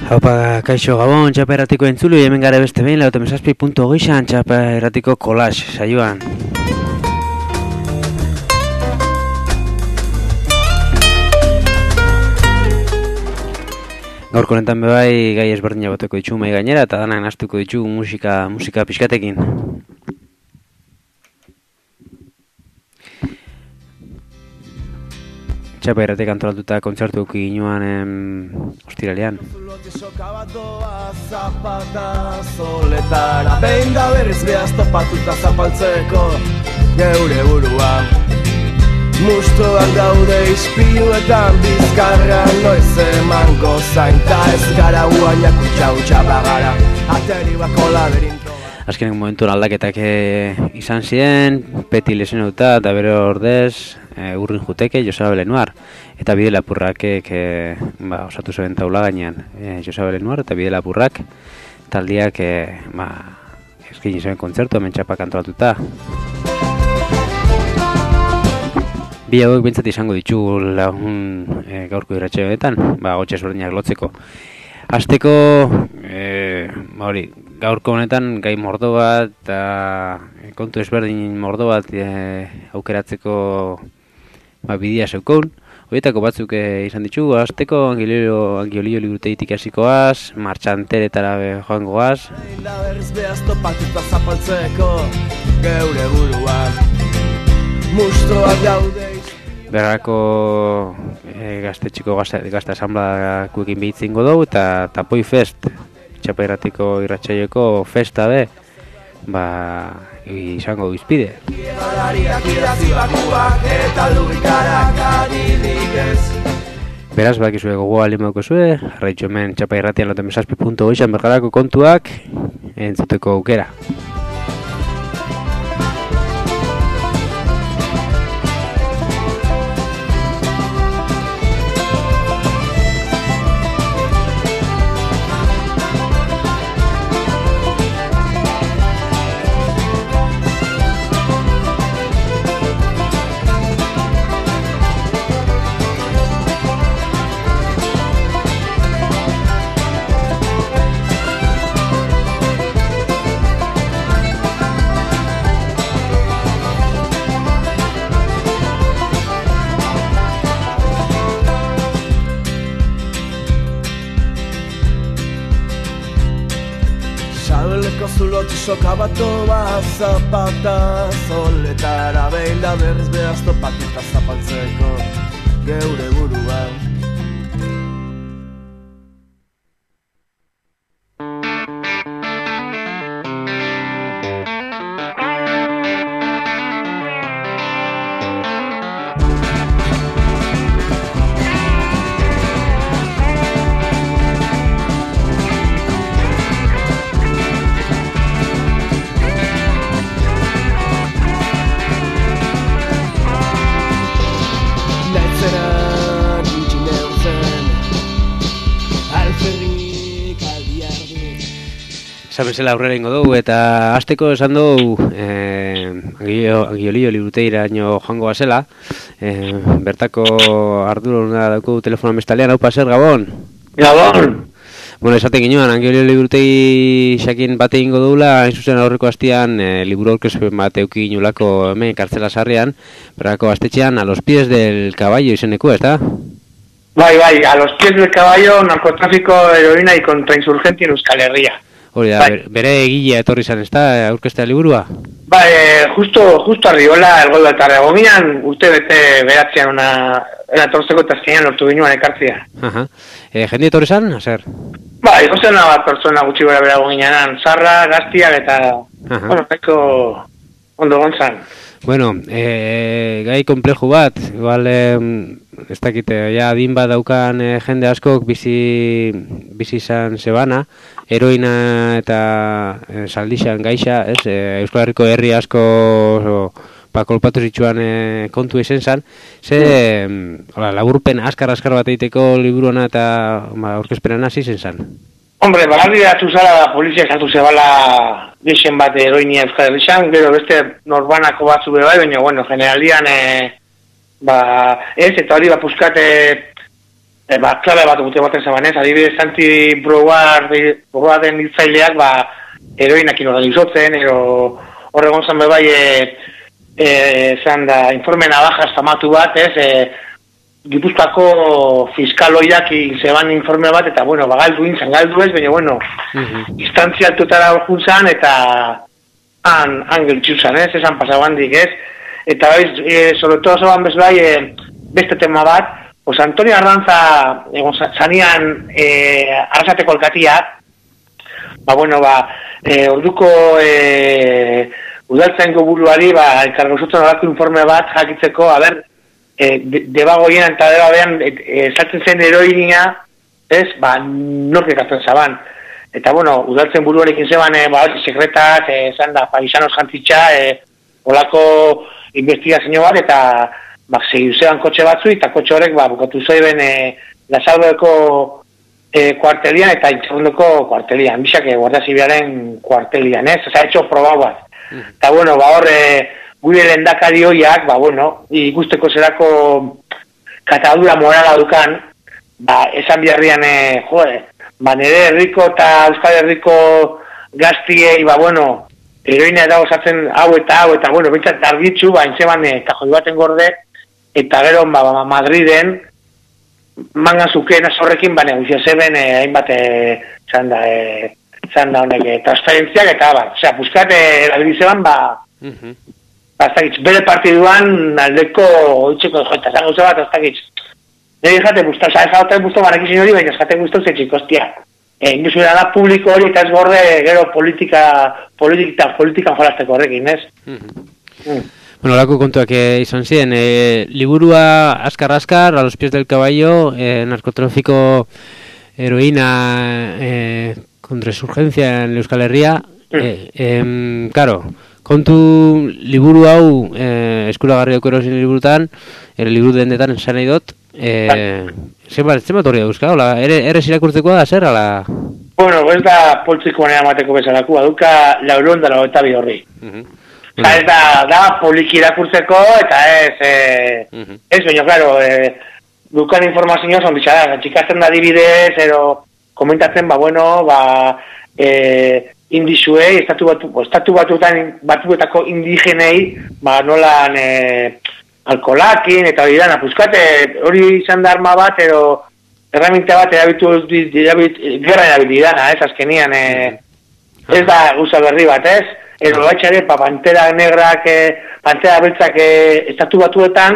Haupa, kaixo gabon, txapa erratiko entzulu, hemen gara beste behin, lautemezazpi.goixan, txapa erratiko kolax, saioan. Gaurko honetan bebai, gai ezberdina boteko ditu mai gainera, eta danak nastuko ditu musika pixkatekin. Txapa erratek antolatuta kontzertu eki ginoan ostiralean. Soletara behin da berriz behaz topatuta zapaltzeko geure burua. Mustoan gaude ispiluetan bizkarrean noiz emango zainta ez gara uainak utxa bagara ateri bako laberinto. Azkenek momentuan aldaketak izan ziren, Peti lesionatuta eta bere ordez urrin juteke Joseba Belenuar eta Bide Lapurrakek osatu zuen taula gainean Joseba Belenuar eta Bide Lapurrak taldiak eskaini zuen kontzertu hemen Txapak antolatuta. Bi hauek bintzat izango ditu lagun gaurko irratsaio honetan, hotz ezberdinak lotzeko. Hasteko gaurko honetan gai mordo bat eta kontu ezberdin mordo bat aukeratzeko bidea zeukon. Horietako batzuk izan ditugu, hasteko Angiolillo liburutegitik hasikoaz, martxanteretara joangoaz. Berriz behaz topatuta zapaltzeko geure buruan mustoak gaude. Berrako gaztetxiko gazte asanblakuekin behitzingo dugu eta Tapoi Fest, Txapa erratiko irratsaioeko festa be, izango izpide. Beraz, bakizue gogoa limauko zue, jarraitxo hemen Txapa irratian lautemezazpi.goixan bergarako kontuak entzuteko aukera. Sokabatu bat zapata soletara behin da berriz behaz topatuta zapaltzeko geure buruan. Bezala aurrera ingo dugu eta hasteko esan dugu Angiolillo liburutegiraino joango bazela, bertako ardurona dauku telefonoan bestalean. Haupa, zer, Gabon? Gabon! Bueno, esaten ginoan, Angiolillo liburutegi xakin bate ingo dugula, hain zuzen aurreko hastian liburu aurkezpen bat euki inolako hemen kartzela sarrean, bertako gaztetxean, A los pies del caballo izeneko, ez da? Bai, A los pies del caballo, narcotráfico, heroína y contrainsurgencia en Euskal Herria. Hori da, bere egilea etorri izan, ez da, aurkeztea liburua? Bai, justo arriola, elgolda eta regominan, urte bete beratzean etortzeko eta zinean lortu ginuan ekartzea. Jende etorri izan, zer? Bai, gozena bat pertsona gutxi gara berago ginean, zarra, gaztiak eta, nahiko ondo gontzan. Bueno, gai kompleju bat, igual, ez dakite, adin bat daukan jende askok bizi izan zebana, heroina eta saldixan gaixa, ez, Euskal Herriko herri asko kolpatu zitsuan kontu izen zan, laburpen askar bat egiteko liburuana eta aurkezpenan hasi izen zan. Hombre, bagarri datu zara, polizia esatu zebala gexen bat heroinia Euskal Herrian, gero beste norbanako batzu bai, baina, bueno, generalian, ez, eta hori, puskate, klabe bat gute baten zabanez, adibidez Santi Broa den hiltzaileak, heroinak inorari usotzen, horregon zan bebai, zan da, informe navajas famatu bat, Gipuzkoako fiskaloiak zeban informe bat, eta, galdu ez, baina, instantzia altutara juntzan, eta han geltxuzan, esan pasaban dik, eta, sobre todo, zaban bezbai, beste tema bat, Antonio Ardanza, zanean, arrasateko alkatia, orduko udaltzaingo buruari, elkargozutzen horako informe bat jakitzeko, debagoien eta debabean saltzen zen heroinia, nork ekatzen zaban. Eta, udaltzen buruarekin zeban, sekretak, zan da, paisanos jantzitxa, olako investigazio bat, eta segidu zeban kotxe batzu, eta kotxe horrek, bukatu zoiben Lasaldeko kuartelian eta Intxarrondoko kuartelian, bisak Guardia Zibilaren kuartelian, Osa, etxo probau bat. Eta, gure lehendakari hoiak, ikusteko zerako katadura morala dukan, esan biharrian, nire herriko eta Euskal Herriko gaztiei, heroina da osatzen hau eta, bintzat argitzu, intzeban kajoi baten gorde, eta gero, Madriden, mangan zukeen azorrekin, negozio zeben, hainbat, zan da honek, transferentziak, eta, osea, buskat, erabilizeban, bere partiduan, aldeko, oitzeko, eta zan gauza bat, aztakitz. Nire jate guztau, jate guztau barakizin hori, baina jate guztau zetxik, ostia. Induzura da publiko hori, eta ez gorde, gero politikan jolazteko horrekin, ez? Lako kontuak izan ziren, liburua askar, a los pies del caballo, narcotráfico, heroína, contrasurgencia en Euskal Herria, claro, kontu liburu hau eskuragarrioko erosin liburutan, liburu dendetan esan nahi dut, zenbat horri dauzka, errez irakurtzeko da, zer, ala? Ez da poltsiko manera mateko bezalako, duka 492 horri. Ez da poliki irakurtzeko, eta ez, baina, klaro, dukan informazioa zon bitxadak, txikasten da dibidez, komentatzen, indizuei, estatu batuetako indigenei, nolan alkolakin, eta hori dana, hori izan da arma bat, erraminta bat gerra erabilidana, azkenian, ez da gauza berri bat, ez? Batxare, pantera negrak, pantera beltzak estatu batuetan,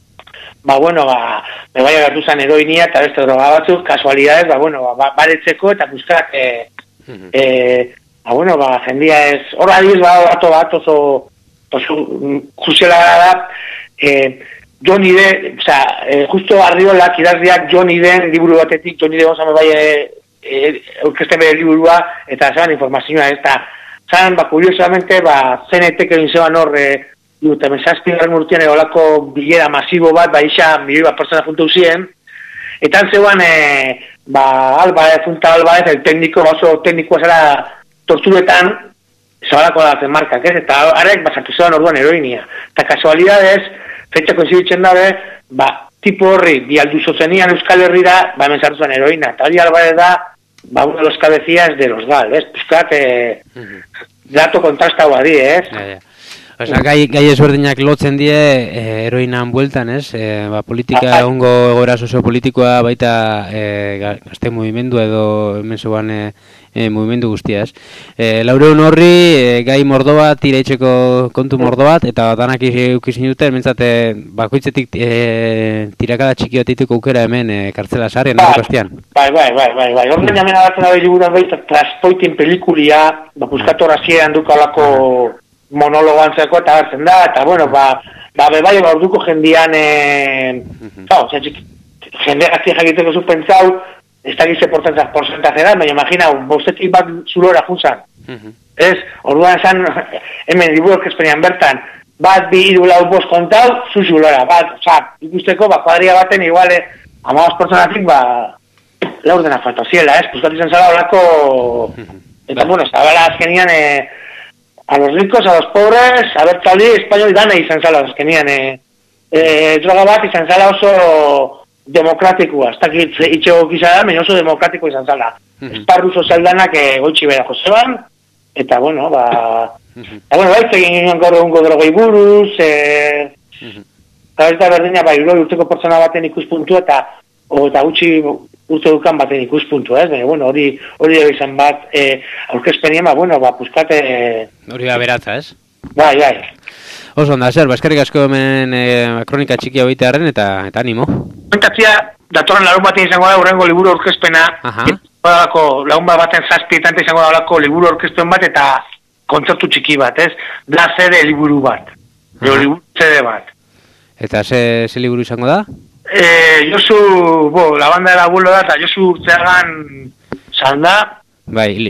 me bai agertu zen heroinia eta beste droga batzuk, kasualidades, baretzeko eta buskat, jendia ez, horra diz, bat oso juziela da, Johnny Den, justo Arriolak idazriak Johnny Den liburu batetik, Johnny Den ozame bai aurkezten bere liburua, eta zeban informazioa, ez da, zan, kuriosamente, zenetek egin zeban hor, eta menzazpigarren urtean egolako bilera masibo bat, isa milioi bat persona juntu ziren, eta zeban, Funta Albaez, el técnico, oso técnico zara torturetan, zabalako daten markak, ez? Eta harek, sartu zeban orduan heroinia. Eta kasualidades, fetxa koinziditzen dabe, tipo horri, bi aldu zozenian Euskal Herrira, hemen sartu zeban heroina. Eta hori Albaez da, uno de los cabecillas de los GAL, ¿ves? Buscat, dato kontrastau badi, ¿ez? Osa, gai ezberdinak lotzen die heroinan bueltan, ez? Politika, ongo egoera soziopolitikoa baita gazte mugimendu edo hemen zuan mugimendu guztia, ez? Laureun horri, gai mordo bat, ireitzeko kontu mordo bat, eta danak eukizin duten, mentzate, bakoitzetik tirakada txiki bat dituko aukera hemen kartzela sarri, nago kostian. Bai. Horren jamen agartzen abe liburan baita, Transpoitin pelikulia, buskatu raziean dukalako monologoan zeko eta hartzen da, eta bebai orduko jendian jende gazti jakiteko suspentzau, ez da gize porcentaje da, baina imagina, bostetik bat zulora juntzan. Ez, orduan esan, hemen liburuak espenian bertan, bat bi hiru lau bost kontau, zu zulora, ikusteko, kuadria baten igual, 15 personatik, laurdena falta ziela, ez, buskat izan zala olako, eta zabala azkenian, a los ricos, a los pobres, a ver, español dana izan zala azkenian, droga bat izan zala demokratikoa, ez dakit itxego gizara, baina oso demokratiko izan zala. Esparru sozialdanak goitxi bera joseban, eta bueno, baitz egin gaur egungo drogei buruz, eta ez da berdina, urteko pertsona baten ikuspuntu, eta gutxi urte dukan baten ikuspuntu, baina, bueno, hori izan bat, aurkezpenien, puskate... Hori da beratza, ez? Bai. Oso onda, zer, eskerrik asko hemen kronika txikia hoitearen eta animo. Komentatzia, datorren larun batean izango da urrengo liburu aurkezpena, lagun baten zazpietan izango da olako liburu aurkezpen bat eta kontzertu txiki bat, ez? Da CD liburu bat, liburu CD bat. Eta ze liburu izango da? Josu, la banda de la abuelo da, eta Josu Urtzeagan zanda. Bai,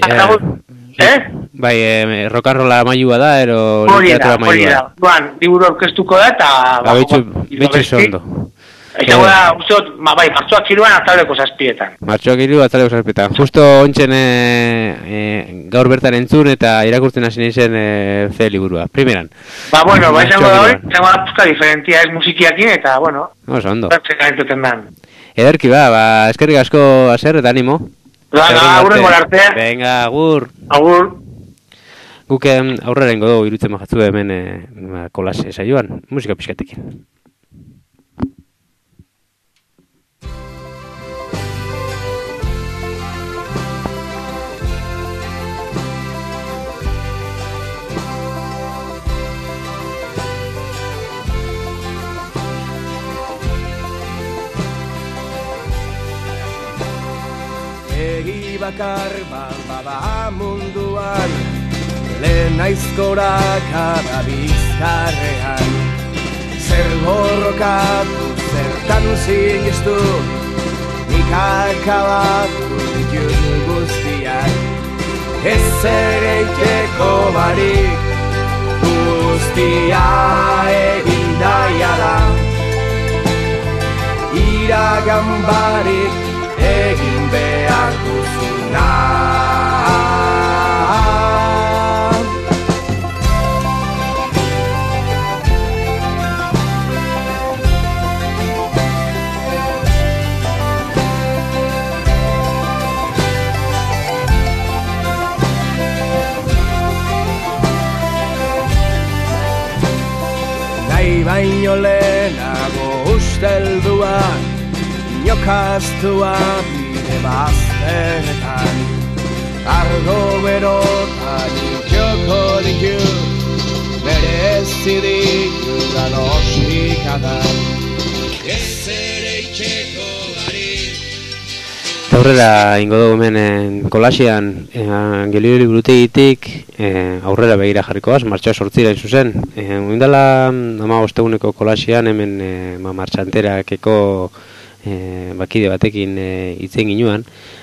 rokarrola mailua da, ero literatura mailua. Hori da, liburu aurkeztuko da, eta... Bitxu zondo. Eta gara, usteot, martxoak iruan ataleko zazpietan. Martxoak iruan ataleko zazpietan. Justo ontsen gaur bertan entzun eta irakurtzen hasi nintzen C liburua. Primeran. Izango da hori, izango da puzka diferentia ez musikiakin, eta, bueno... Oso, ondo. Dan. Ederki, eskerrik asko azer eta animo. Agurrengo arte. Venga, agur. Agur. Guk aurrera ingo dugu irutzen majatzu hemen kolase saioan, musika pixkatekin. Egi bakar bada munduan, lehen aizkorak ada bizkarrean. Zer borrokatu, zertan sinistu, nik akabatu ditut guztiak. Ez ere iteko barik, guztia egin daia da. Iragan barik, egin behar duzuna. Nahi baino lehenago ustelduan, inokaztua bide bazterretan. Ardo berotan itxoko ditut, merezi ditudan ostikadan. Ez ere itxeko barik. Aurrera ingo dugu hemen kolasean Angelio liburutegitik aurrera begira jarrikoaz, martxoa 8 zuzen. Oindala 15 eguneko kolasean hemen martxanterakeko bakide batekin hitzen ginuan,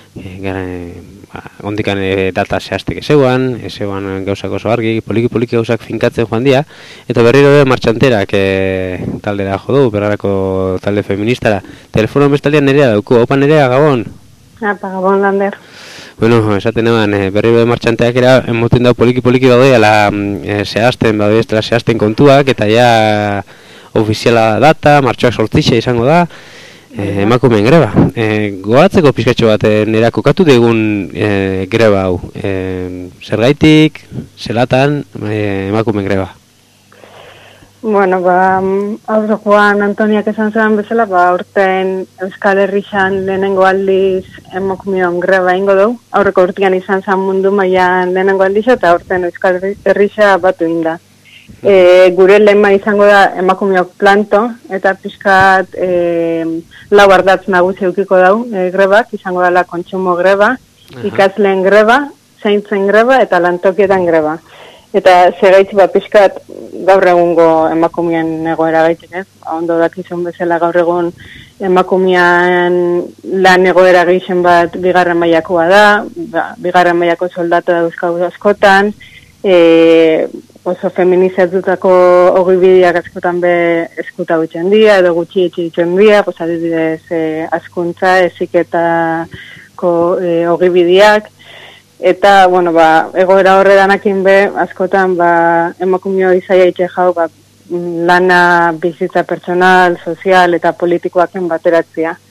ondikan data zehaztek ezeuan gauzak oso argi, poliki gauzak finkatzen joan dira, eta berriro martxanterak taldera jodu, berrarako talde feministara. Telefono bestalian Nerea dauku, opa Nerea, Gabon? Apa, Gabon, Lander. Bueno, esaten eban, berriro martxanteak era, emoten dau poliki badoiala zehazten kontuak, eta ja ofiziala data, martxoak 8 izango da, emakumeen greba. Goatzeko pizkatxo bat nera kokatu digun greba hau. Zergaitik, zelatan, emakumeen greba. Bueno, aurre Juan Antoniak esan zelan bezala, urten Euskal Herrixan lehenengo aldiz emakumeon greba ingo dugu. Aurreko urtean izan zen mundu mailan lehenengo aldiz eta urten Euskal Herrixa batu inda. Gure lema izango da emakumeok planto, eta pizkat lau ardatz nagusi eukiko dau grebak, izango dela kontsumo greba, ikasleen greba, zaintzen greba eta lantokietan greba. Eta segaitzi pizkat gaur egungo emakumeen egoera gaitik, ez? Ondo dakizun bezala gaur egun emakumean lan egoera gehien bat bigarren mailakoa da, bigarren mailako soldata dauzkagu askotan, oso feminizatutako ogibideak askotan be eskuta gutxen dira, edo gutxi etxitzen dira, adibidez askuntza, heziketako ogibideak, eta, bueno, egoera horredanakin be, askotan, emakumeo izaia itxe jau, lana bizitza pertsonal, sozial eta politikoaken bateratzea.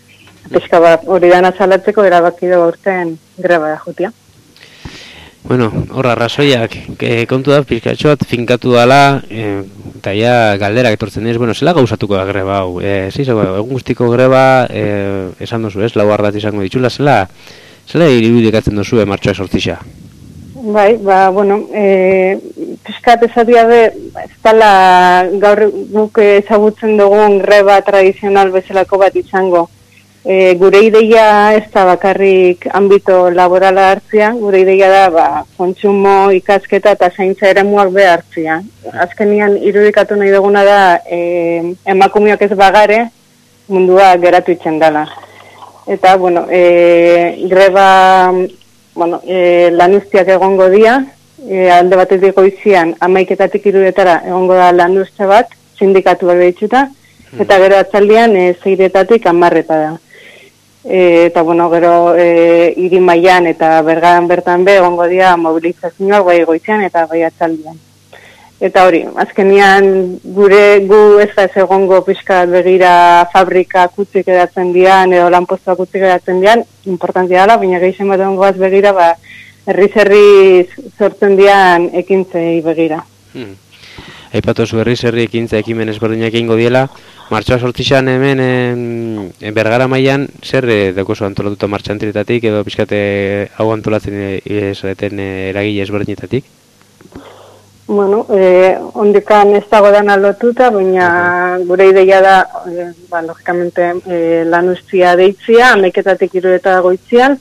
Pixka bat hori dana salatzeko erabaki dugu urten greba jutia. Bueno, horra razoiak, kontu da, pizkatxoat finkatu dala, eta ja galderak etortzen dira, bueno, zela gauzatuko da greba hau? Egun guztiko greba, esan dozu, lau ardat izango ditxula, zela irudikatzen dozu martxoak sortzixa? Bai, bueno, pizkat esatia be, ez dala gaur guk ezagutzen dugun greba tradizional bezalako bat izango. Gure ideia ez da bakarrik ambito laborala hartzia, gure ideia da kontsumo, ikasketa eta zaintza eremuak behartzia. Azkenian irudikatu nahi duguna da emakumeak ez bagare mundua geratu itzen dela. Eta, bueno, greba lanuztiak egongo dira, alde batetik goizian 11:00 irudetara egongo da lanuzte bat, sindikatu bat behitxuta, eta gero atzaldian 6:00 10:00 da. Eta, bueno, gero hiri mailan eta Bergaran bertan be egongo dira mobilizazioak bai goizian eta bai atzaldian. Eta hori, azkenian gu ez da ez egongo pixka begira fabrika kutzik edatzen dian edo lanpostoak kutzik edatzen dian, importantzia dela, baina gehixen bat egongo az begira, herriz sortzen dian ekintzei begira. Aipatu berriz ekintza ekimen ezberdinak egingo diela, martxoa sortzixan hemen Bergara mailan zer daukozu antolatuta martxantiretatik edo pixkate hau antolatzen zareten eragile ezberdinetatik? Bueno, ondikan ez dago dana lotuta, baina gure ideia da, logikamente, lanuztia deitzia, 11:00 3:00 goitzian,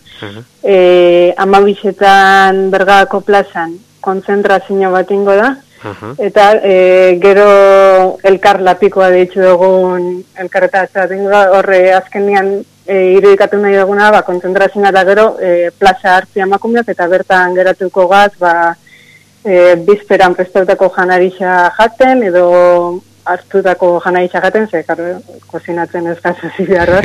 12:00 Bergako plazan kontzentrazio bat ingo da, eta gero elkar lapikoa deitzu dugun elkarretatzea dingo da, horre azkenian irudikatu nahi duguna, kontzentrazioa da gero plaza hartzia emakumeak eta bertan geratuko gaz, bizperan prestautako janarixa jaten, edo hartutako janarixa jaten, kozinatzen ez gazazi beharraz.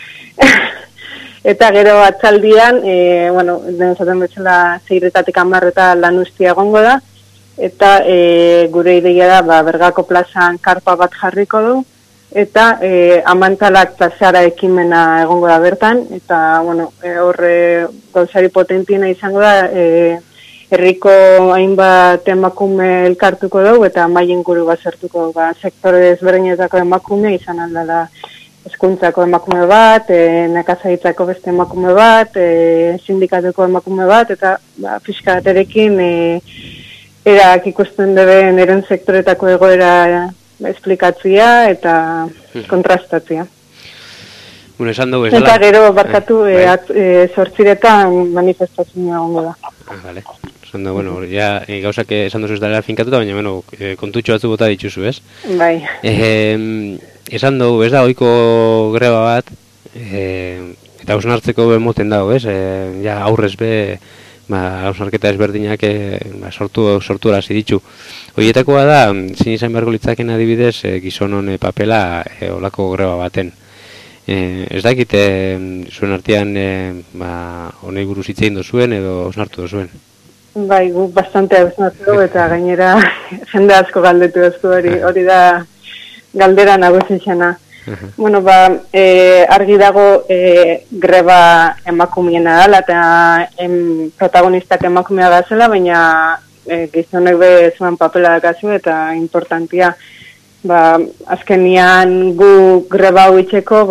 Eta gero atzaldian, den esaten betxela 6:00 10:00 lanuztia egongo da, eta gure ideia da, Bergako plazan karpa bat jarriko du, eta amantalak plazara ekimena egongo da bertan, eta horre gauzari potentiena izango da, herriko hainbat emakume elkartuko dugu eta maien guru bat zertuko sektore ezberdinetako emakume izan aldala hezkuntzako emakume bat, nekazaritzako beste emakume bat, sindikatuko emakume bat, eta fiskalaterekin erak ikusten deben eren sektoretako egoera esplikatzia eta kontrastatzia. Bueno, esan dugu eta gero barkatu 8:00 manifestazioa egongo da. Vale. Bueno, ja, gauzak esan duzu ez dara finkatuta, baina, kontutxo batzu bota dituzu, ez? Bai. Esan dugu, ez da, oiko greba bat, eta hausnartzeko moten dago, ez? Ja, aurrez be, hausnarketa ezberdinak sortu arazi ditu. Horietakoa da, zin izan beharko litzaken adibidez, gizonon papela olako greba baten. Ez dakite zuen artean honei buruz hitz egin dozuen edo hausnartu dozuen? Bai, guk bastante hausnartu eta gainera jende asko galdetu doztu hori da galdera nagusitxena. Bueno, argi dago greba emakumeena dela eta protagonistak emakumea da zela, baina gizonek be zuen papela dakazu eta importantia. Azkenian gu greba hau itxeko,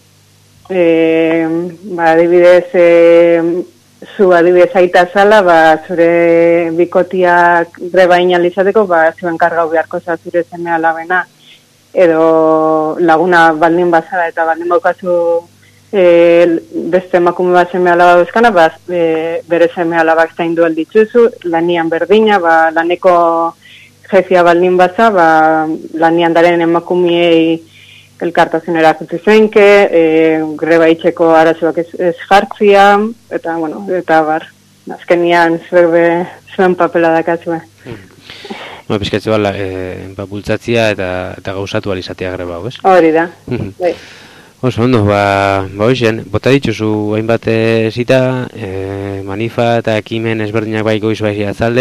adibidez, zu adibidez aita zala, zure bikotiak greba inalizateko, zuen kargau beharko zure zeme alabena, edo laguna baldin bazara eta baldin baukazu beste emakume bat zeme alaba duzkana, bere zeme alabak zaindu alditzuzu, lanian berdina, laneko jefia baldin baza, lanian daren emakumiei elkartasun erakutsi zenke, greba itxeko arazoak ez jartzia, eta, azkenian zuen papela dakazue. Pizkatze bultzatzia eta gauzatu alizatea greba, ez? Hori da. Oso, ondo, hoxen, bota dituzu hainbat zita, manifa eta ekimen ezberdinak bai goiz bai atzalde,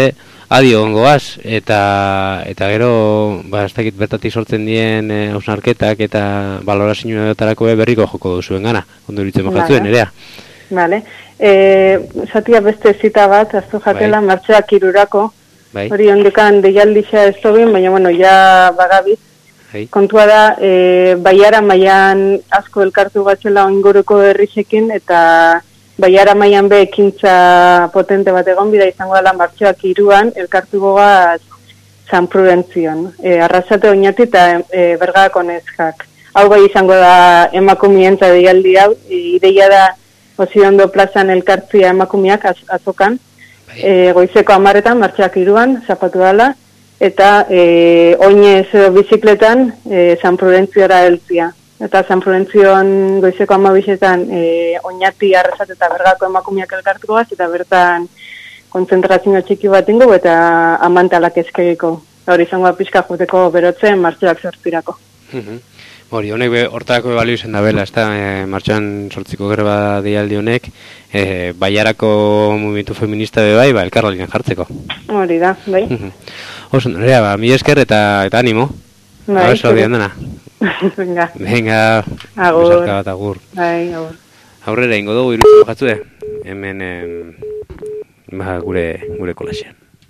adio ongoaz, eta gero, ez dakit bertatik sortzen dien hausnarketak eta balorazioetarako berriko joko duzuen gana, ondo iritzen mojatzuen, nerea. Vale. Zatia beste zita bat, aztu jatela, martxoak 3 hori ondekan deialdixa ez dobin, baina, bueno, ja bagabiz. Kontua da, Baiara mailan asko elkartu gatzela inguruko herrisekin, eta Baiara mailan be ekintza potente bat egon bida izango dela martxoak 3 elkartu goga San Prudentzion. Arrasate oinati eta Bergako neskak. Hau bai izango da emakumientza deialdi hau, ideia da Osiondo plazan elkartzia emakumiak azokan, goizeko 10etan, martxoak 3 zapatu dela, eta oinez bizikletan San Prudentziora heltzia. Eta San Prudentzion goizeko 12etan oinati Arrasate eta Bergako emakumiak elkartuko gaz, eta bertan kontzentrazio txiki bat ingo, eta amantalak eskegiko. Hori izango pixka joteko berotzen martxoak 8 Hori, honek hortako balio izan da bela, ez da, martxoan 8ko greba deialdi honek, Baiarako movimentu feminista bai, elkarrolian jartzeko. Hori da, bai. Oso, nerea, mi esker eta animo. Bai. Abeso, dena. Venga. Agur. Besarka bat, agur. Bai, agur. Aurrera, ingo dugu irutzen jatzue. Hemen, gure kolaxean.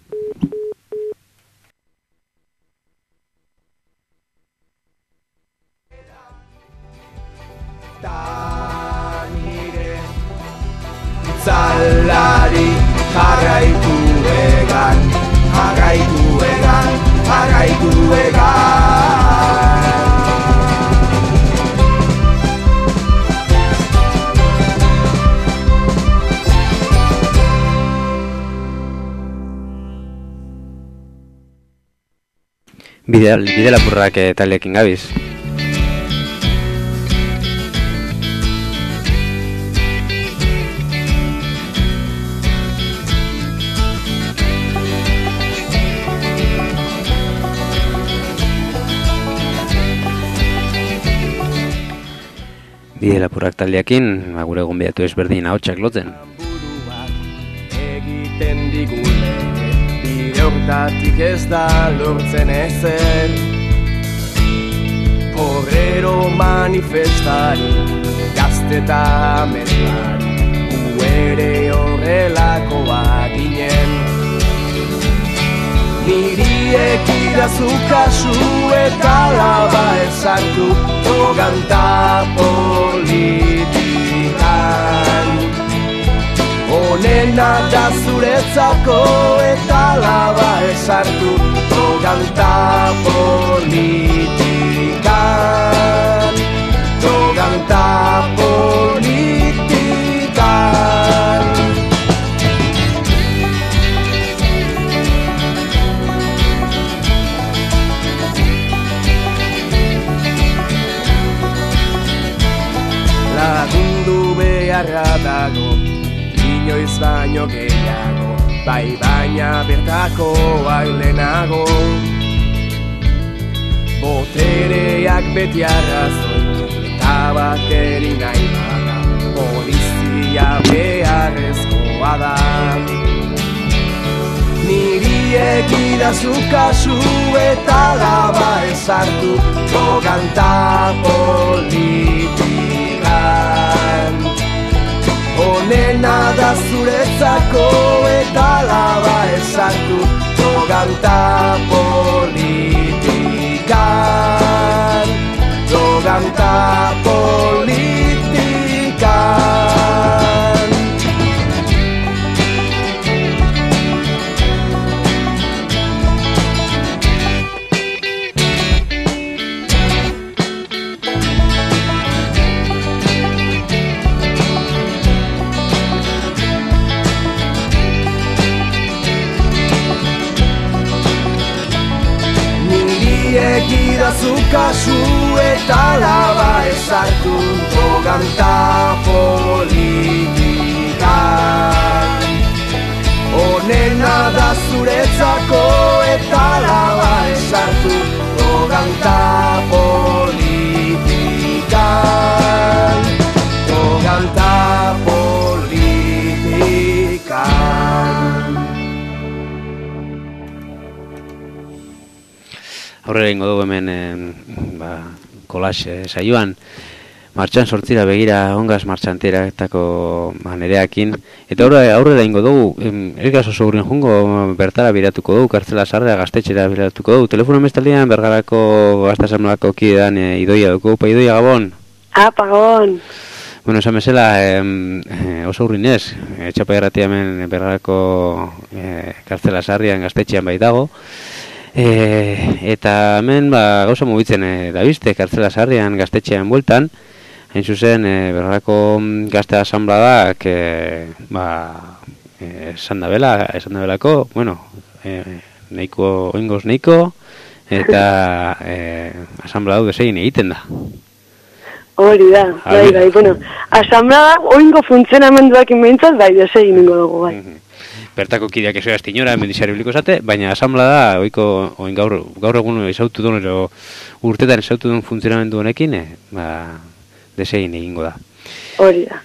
Zalari jarraitu egan. Bide lapurrak taldeekin gabiz. Bide lapurrak taldeekin, gure gonbidatu ezberdin ahotsak lotzen. Egiten digule, bide hortatik ez da lortzen ezer. Obrero manifestari, gazte eta ametlari, ere horrelakoa ginen. Niriek idazu kasu eta laba ezartu, toganta politikan. Honena da zuretzako eta laba ezartu, toganta politikan. Toganta politikan. Lagundu beharra dago, inoiz baino gehiago, bai baina bertako ailenago. Botereak beti arrazoi, eta bateri nahi bada, polizia beharrezkoa da. Niri egidazu kasu eta laba ezartu, toganta politikan. Honena da zuretzako eta laba ezartu, toganta politikan. Toganta politikan. Egidazu kasu eta laba ezartu, toganta politikan. Honena da zuretzako eta laba ezartu, toganta politikan. Toganta politikan. aurrera ingo dugu hemen kolax saioan, martxan sortzira begira ongaz martxanteratako nereakin, eta aurrera ingo dugu, ergaz oso gurin jungo bertara biratuko dugu, kartzela sarrea gaztetxera biratuko dugu, telefono mestaldean Bergarako gaztasamlako kidean Idoia dugu, pa Idoia Gabon? Gabon! Bueno, esan bezala, oso urrinez, txapa erratia hemen Bergarako kartzela sarrian gaztetxean baitago, eta hemen gauza mugitzen dabizte kartzela sarrian gaztetxean bueltan, hain zuzen, Bergarako gazte asanbladak esan dabelako, bueno, oingoz neiko, eta asanbladau desegin egiten da. Hori da, bai, bueno, asanblada oingo funtzionamenduak inbeintzat, bai, desegin ingo dugu, bai. Bertako kideak esoa estinora, mendizari biliko zate, baina asanblada, oin gaur egun esautu duen, urtetan esautu duen funtzionamendu honekin, desegin egingo da. Hori da.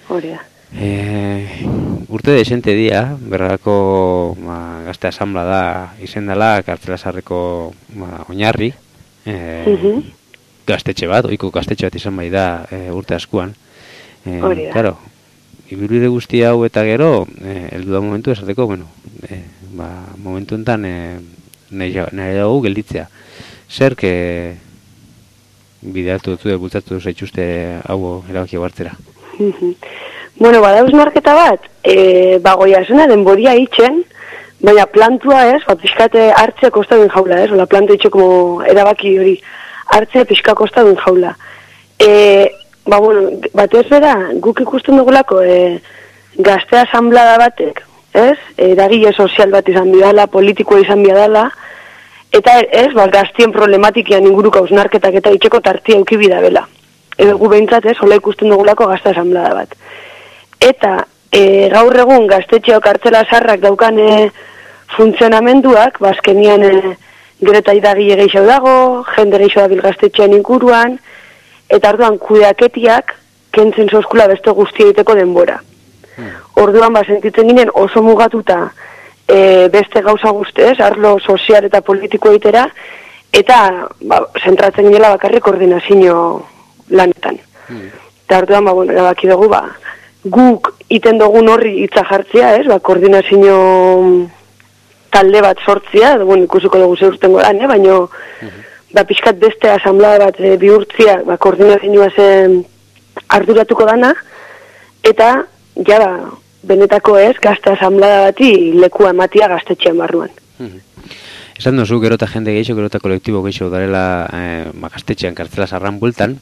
Urte desente dia, Bergarako gazte asanblada izendala, kartzela sarreko oinarri, gaztetxe bat, oiko gaztetxe bat izan bai da urte askuan. Hori da. Claro, ibilbide guzti hau eta gero, heldu da momentu esateko, momentu enten nahi dugu gelditzea. Zerk bideatu dut, bultzatu zaituzte hau erabakia hartzera. Bueno, badauz marketa bat, bagoia esena denboria itxen, baina plantua ez, pixkate hartzea kostadun jaula ez, ola plantua itxo como erabaki hori, hartzea pixka kostadun jaula. Bueno, batez bera, guk ikusten dugulako gazte asanblada batek, ez, eragile sozial bat izan bidala, politikoa izan bidala, eta ez, gaztien problematikian inguruko hausnarketak eta itxeko tartia eukibida bela. Edo gu behintzat ez, hola ikusten dugulako gazte asanblada bat. Eta gaur egun gaztetxeok kartzela sarrak daukan funtzionamenduak, bazkenian gero eta idagile gehiago dago, jende gehiago dabil gaztetxean inguruan, eta orduan kudeaketiak kentzen zoskula beste guztia egiteko denbora. Orduan sentitzen ginen oso mugatuta beste gauza guztez, arlo sozial eta politiko egitera, eta zentratzen ginela bakarrik koordinazio lanetan. Eta orduan, erabaki dugu, guk iten dugun horri hitza jartzea, koordinazio talde bat sortzea, ikusiko dugu zeurtengo dan, baina pixkat beste asanblada bat bihurtzea, koordinazioa zen arduratuko dana, eta benetako gazte asanblada bati lekua ematia gaztetxean barruan. Esan duzu, gero eta jende gehiago, gero eta kolektibo gehiago darela gaztetxean kartzela sarran bueltan.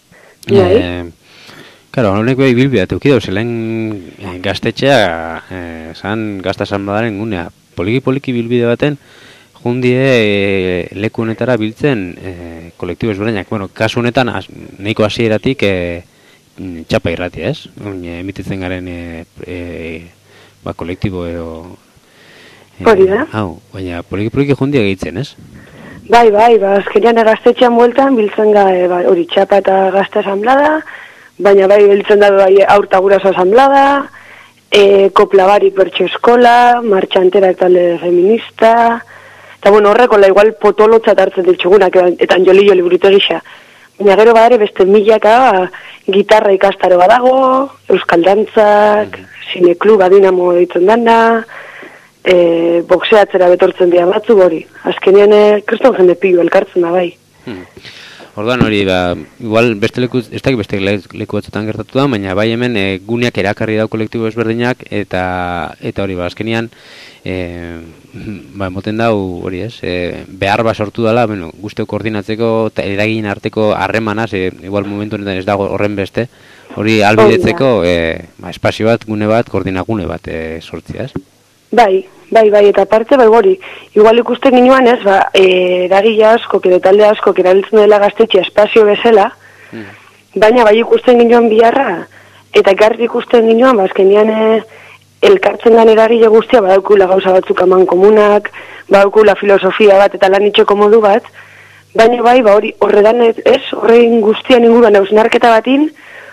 Claro, honek behi bilbida teukidau, zelen gaztetxea zan gazte asanbladaren gunea. Poliki bilbide baten, jundie leku honetara biltzen kolektibo ezberdinak. Bueno, kasu honetan, nahiko hasieratik txapa irratia, ez? Emititzen garen kolektibo edo... Hori da? Baina poliki jundie gehitzen, ez? Bai, azkenean gaztetxean bueltan biltzen hori txapa eta gazte asanblada, baina biltzen da aurta guraso asanblada, koplabarik bertxo eskola, martxantera talde feminista, eta horrekola igual potolotzat hartzen ditxugunak, eta joli burito gisa. Baina gero badare beste milaka, gitarra ikastaro badago, euskal dantzak, zinekluba dinamo ditzen dana, boxeatzera betortzen dira batzu hori. Azkenean kriston jende pilo elkartzen da bai. Orduan hori, igual beste leku, ez dakit beste leku batzutan gertatu da, baina bai hemen guneak erakarri dau kolektibo ezberdinak, eta hori, azkenean, moten dau, hori ez, behar sortu dela, guzteo koordinatzeko, eragin arteko harremanaz, igual momentu honetan ez dago horren beste, hori albidetzeko, espazio bat, gune bat, koordinagune bat sortzia, ez? Bai, eta parte, hori, igual ikusten ginuan ez, eragile askok edo talde askok erabiltzen dela gaztetxe espazio bezala, baina ikusten ginuan biharra, eta garri ikusten ginuan, azkenean elkartzen den eragile guztia, badaukula gauza batzuk aman komunak, badaukula filosofia bat eta lan itxoko modu bat, baina hori horredan ez, horrein guztian inguruan hausnarketa batin,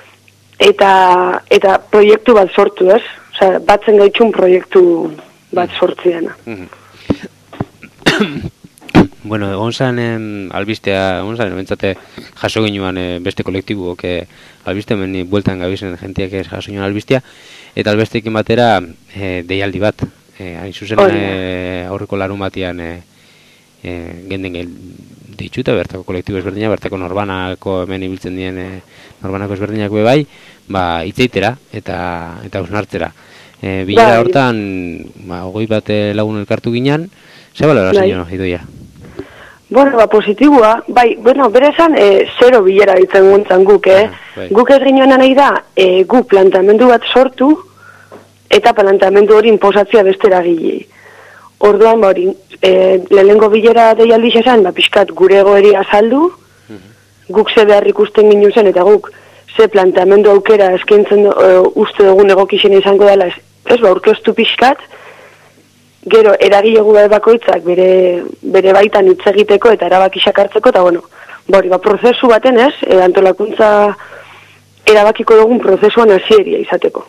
eta proiektu bat sortu ez, batzen gaitxun proiektu bat sortziana. Bueno, egon zan albistea, egon zan, bentsate jaso ginuan beste kolektibuok albiste meni bueltan gabizen jentiak jaso ginuan albistea, eta albesteekin batera deialdi bat, hain zuzen aurreko larun batian genden deitxuta bertako kolektibo ezberdina, bertako norbanako hemen ibiltzen dien norbanako ezberdinak bai, hitzeitera eta hausnartzera. Bilera hortan, 20 bat lagun elkartu ginen, ze balora zenio, Idoia? Bueno, positiboa, bai, bere esan, zero bilera ditzen guntzan guk, Guk egin nahi da, guk planteamendu bat sortu, eta planteamendu hori inposatzea beste eragilei. Orduan, hori, lehenengo bilera deialdiz esan, pixkat gure egoeri azaldu, guk ze behar ikusten ginen zen, eta guk ze planteamendu aukera eskaintzen uste dugun egokixen izango dela, aurkeztu pixkat, gero eragilegu bakoitzak bere baitan hitz egiteko eta erabakiak hartzeko, eta bueno, prozesu baten antolakuntza erabakiko dugun prozesuan hasieria izateko.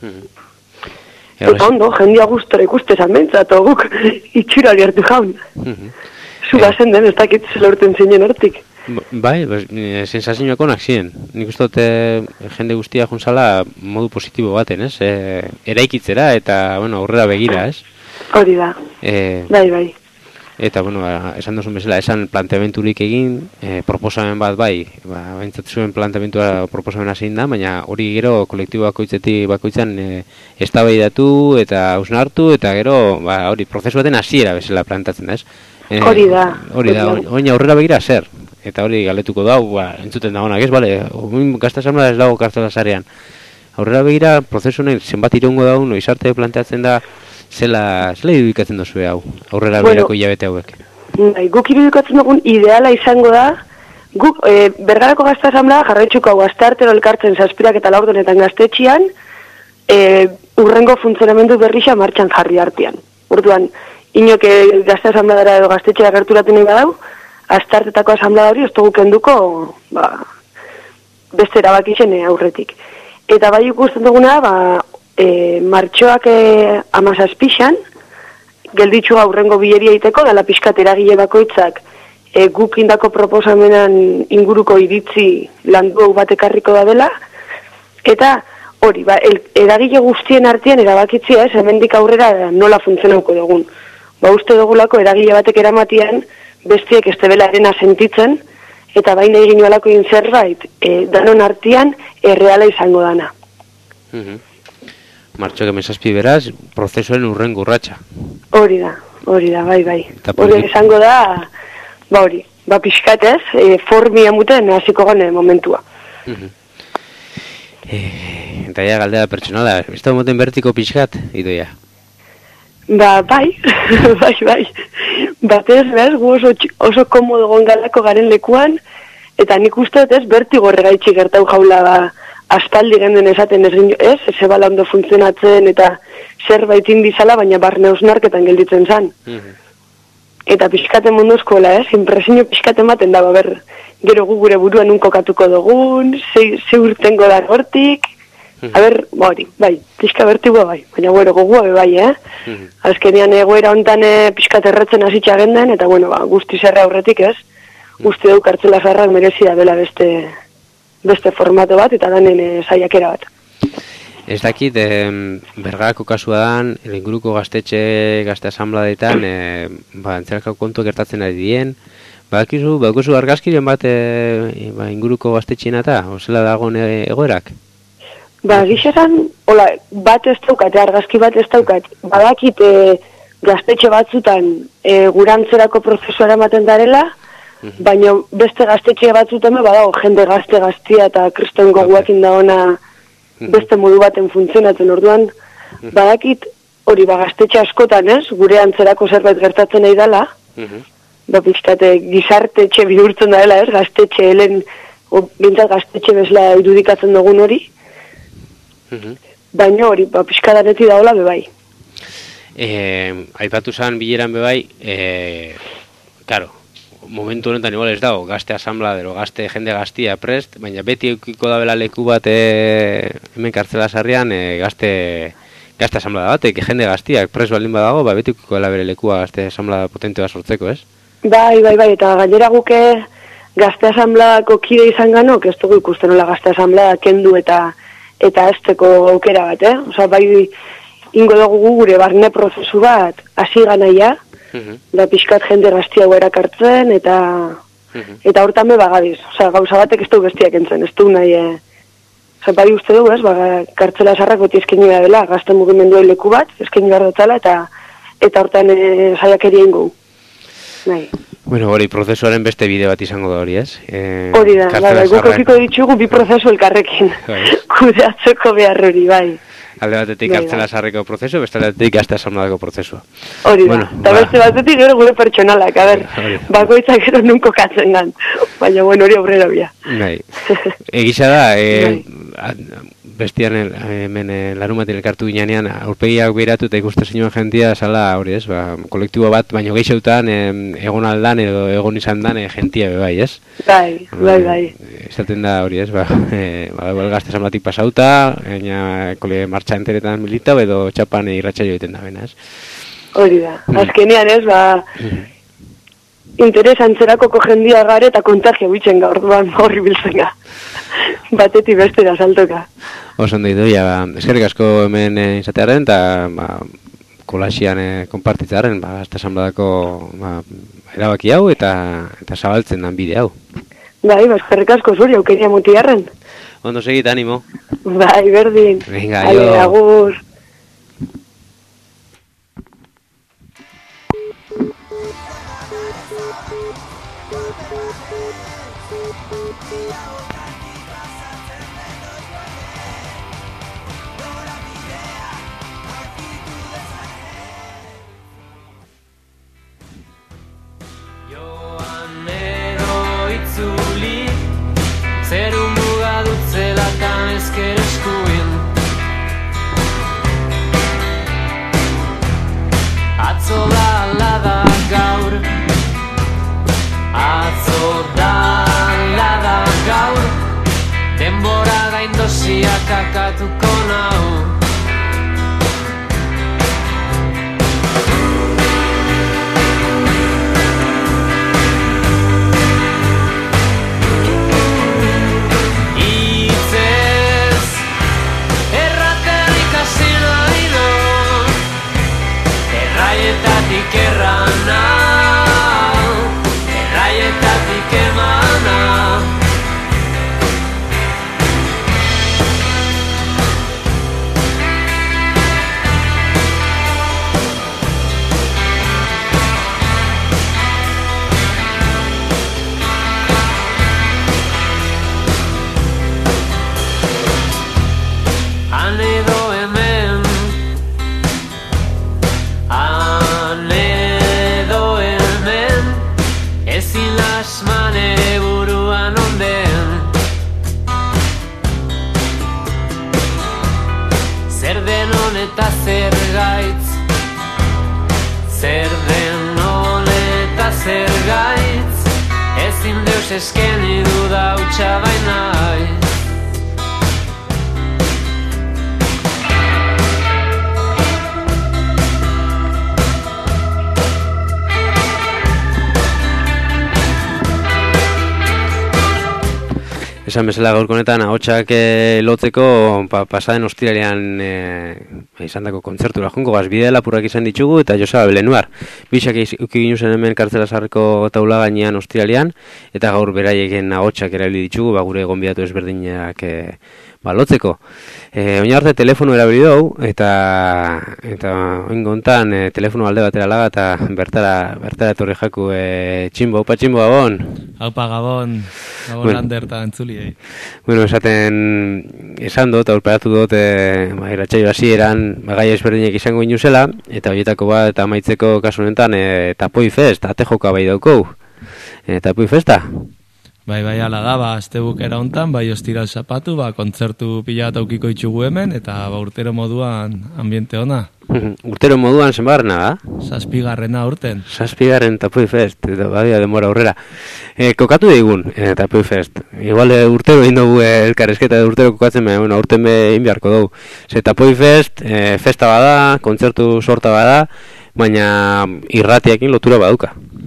Eta ondo, jendia gustora ikustezan bentsat, guk itxura gertu jaun. Zugazen den, ez dakit zela urten zinen hortik. Bai, sensazioak onak ziren. Nik uste dut jende guztia juntzala modu positibo baten, ez? Eraikitzera eta, bueno, aurrera begira, ez? Hori da, bai. Eta, bueno, esan duzun bezala, esan planteamenturik egin, proposamen bat bai, baintzat zuen planteamentua proposamen zein da, baina hori gero kolektibo bakoitzan eztabaidatu eta hausnartu, eta gero, hori, prozesu baten hasiera bezala plantatzen da, ez? Hori da. Oina aurrera begira zer, eta hori galetuko da, entzuten da honak, ez, bale, gazta asamblea ez dago kartela zarean. Aurrera begira, prozesu honen zenbat irongo da, izarte planteatzen da, zela irudikatzen duzue hau, aurrera begirako hilabete hauek? Guk irudikatzen dugun ideala izango da, guk Bergarako Gazta Asamblea jarraitzuko hau asteartero elkartzen zazpirak eta laurdenetan gaztetxian, urrengo funtzionamendu berrixa martxan jarri artean. Orduan, inok Gazta Asambleara edo gaztetxea gerturatu nahi badau, asteartetako asamblea hori ez dugu kenduko beste erabakixen aurretik. Eta bai ikusten duguna, martxoak 17an, gelditxu aurrengo bileria iteko, dala pixkat eragile bakoitzak guk indako proposamenan inguruko iritzi landu bat ekarriko da dela, eta hori, eragile guztien artean erabakitzia hemendik aurrera nola funtzionauko dugun. Uste dugulako eragile batek eramatian, bestiek ez tebelarena sentitzen, eta baina egin alako zerbait, danon artean erreala izango dana. Martxoak 17 beraz, prozesuen urrengo urratsa. Hori da, bai. Hori izango da, pixkatez, formi amuten hasiko gane momentua. Eta ja galdera pertsonala, ez da moten bertiko pixkat, Idoia? Bai. Batez, gu oso komodo gongalako garen lekuan, eta nik uste ez bertigo regaitxik gertau jaula aspaldi genden esaten ez bala ondo funtzionatzen eta zerbait indizala, baina barne hausnarketan gelditzen zan. Eta pixkaten mundu eskola, impresinio pixkaten baten dago, gero gu gure buruan unkokatuko dugun, ze urtengo da hortik, bai, pixka bertigoa bai, baina gogua bai, azkenian egoera hontan pixkat erretzen hasitxa genden, eta guzti zerra aurretik uste duk kartzela zarrak merezi da bela beste formato bat eta danen saiakera bat. Ez dakit, Bergarako kasua dan, inguruko gazte asambladetan, antzerakako kontu gertatzen ari dien, baduzu argazkiren bat inguruko gaztetxeena eta, ozela dagoen egoerak? Gixeran, bat ez daukat, argazki bat ez daukat, badakit gaztetxe batzutan gurantzerako prozesua eramaten darela, baina beste gaztetxe batzutan badago jende gaztea eta kriston goguakin da ona beste modu baten funtzionatzen. Orduan, badakit hori gaztetxe askotan gure antzerako zerbait gertatzen nahi dela, pixkate gizarte etxe bihurtzen dela, gaztetxe helen, bintzat gaztetxe bezala irudikatzen dugun hori, baina hori, pixkadareti daola bebai. Aipatu zan bileran bebai, karo, momentu honetan igual ez dago, gazte asambladero, jende gaztia prest, baina beti eukiko da bela leku bat hemen kartzela sarrian gazte asamblada batek, jende gaztiak prest baldin badago, beti eukiko dela bere lekua gazte asamblada potente bat sortzeko, ez? Bai, eta gainera guke gazte asanbladako kide izan ganok, ez dugu ikusten nola gazte asanblada kendu eta ezteko aukera bat, Osa, bai, ingo dugu gure barne prozesu bat hasi ganaia, da pixkat jende gazti hau erakartzen, eta hortan be bagabiz. Osa, gauza batek ez du bestiak entzen, ez du nahi, Osa, bai uste du, kartzela sarrak beti eskaini behar dela, gazte mugimenduen leku bat, eskaini behar dutela, eta hortan saiakeria ingo. Nahi. Bueno, hori prozesuaren beste bide bat izango da hori, ez? Hori da, guk okiko ditugu bi prozesu elkarrekin, kudeatzeko behar hori, bai. Alde batetik kartzela sarreko prozesu, beste batetik gazte asanbladako prozesua. Hori da, eta beste batetik gero gure pertsonalak, bakoitzak gero nun kokatzen gan. Baina, bueno, hori aurrera bia. Bai, egisa da, bestian hemen larumatik elkartu ginean, aurpegiak behiratu eta ikuste zinuen jentia zala hori, ez? Kolektibo bat, baina gehixeutan egon aldan edo egon izan dan jentia bai, ez? Bai. Ezaten da hori, ez? Gazte asanblatik pasauta, martxa enteretan milita, edo txapan irratxa joiten da bena, ez? Hori da, azkenean ez, interesantzerako jendia gare eta kontagia bitzen gaur duan horri biltzen ga. Batetik bestera saltoka. Oso ondo idoia, eskerrik asko hemen izatearen eta kolaxian konpartitzearen, gazte asanbladako erabaki hau eta zabaltzen dan bide hau. Bai, eskerrik asko zuri, aukeria mutiarren. Ondo segit, animo. Bai, berdin. Venga, agur. Zeru muga dutzelatan ezker eskuin Atzo da alada gaur Atzo da alada gaur Denbora gaindosiak akatuko nau Erraietatik errana Erraietatik emana Han edo hemen Ezin lasman ere buruan onden Zer den honeta zer gaitz Zer den honeta zer gaitz Ezin deus eskeni duda utxa bainaiz Esan bezala gaurko honetan ahotsak lotzeko pasaden ostiralean izandako kontzertura jongo gazbide lapurrak izan ditugu eta Joseba Belenuar. Bisak uki ginuzen hemen kartzela sarreko taula gainean ostiralean eta gaur beraieken ahotsak erabili ditugu gure gonbidatu ezberdinak lotzeko. Oina arte telefono erabili dugu eta oingo hontan telefono alde batera laga eta bertara etorri jaku Tximbo, opa Tximbo, Gabon. Aupa Gabon, Gabon Lander eta entzuliei. Bueno, esan dut, aurperatu dut, irratsaio hasieran gai ezberdinak izango inuzela, eta horietako bat eta amaitzeko kasu honetan Tapoi Fest, ate joka bai daukou. Tapoi Festa? Bai, ala da, azte bukera hontan, bai ostiral zapatu, kontzertu pila bat aukiko itxugu hemen, eta urtero moduan ambiente ona. Urtero moduan zenbarrena da? 7. urten. 7. Tapoi Fest, eta badia demora aurrera. Kokatu digun, Tapoi Fest. Igual urtero egin dugu elkarrezketa urtero kokatzen, bueno, urten egin beharko dugu. Tapoi Fest, festa bada, kontzertu sorta bada, baina irratiekin lotura baduka.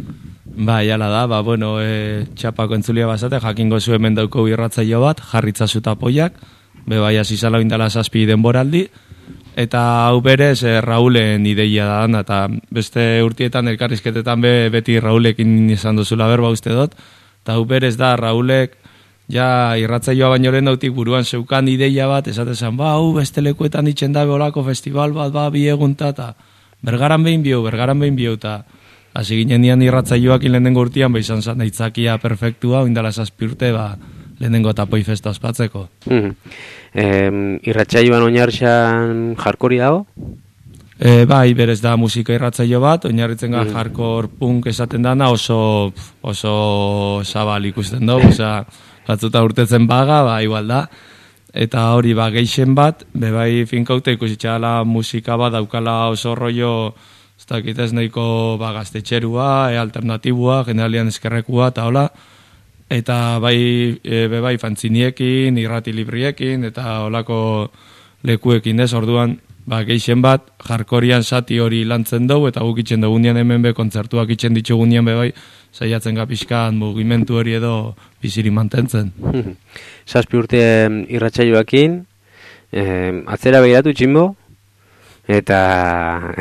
Bai, ala da, bueno, txapako entzulia bazate, jakingo zu hemen dauko irratzaio bat, jarritzazu tapoiak, bai hasi zala indala 7 denboraldi, eta hau berez Raulen ideia da, eta beste urtietan elkarrizketetan beti Raulekin izan duzula berba uste dut, eta hau berez da Raulek, ja irratzaioa baino lehen dautik buruan zeukan ideia bat, esatezan, hau beste lekuetan itxen dabe olako festival bat, bi egunta, eta bergaran behin biu, eta hasi ginen nian irratzaioak lehenengo urtean, izan zan aitzakia perfektua, oindala 7 urte, lehenengo tapoi festa ospatzeko. Irratsaioan oinarrizan jarkori dago? Bai, berez da musika irratzaio bat, oinarritzen gara hardcore punk esaten dana oso zabal ikusten dugu, batzuta urtetzen baga, igual da. Eta hori geixen bat, bai finkaute ikusitxala musika bat daukala oso rollo, ez dakit ez nahiko gaztetxerua, alternatibua, generalian eskerrekua, eta hola. Eta bai fantziniekin, irrati libriekin, eta holako lekuekin ez, orduan, geixen bat, jarkorian sati hori lantzen dugu, eta guk itxen dugunean hemen kontzertuak itxen ditugunean bai, saiatzen gapizkan mugimendu hori edo biziri mantentzen. 7 urte irratsaioakin, atzera begiratu txinbo, eta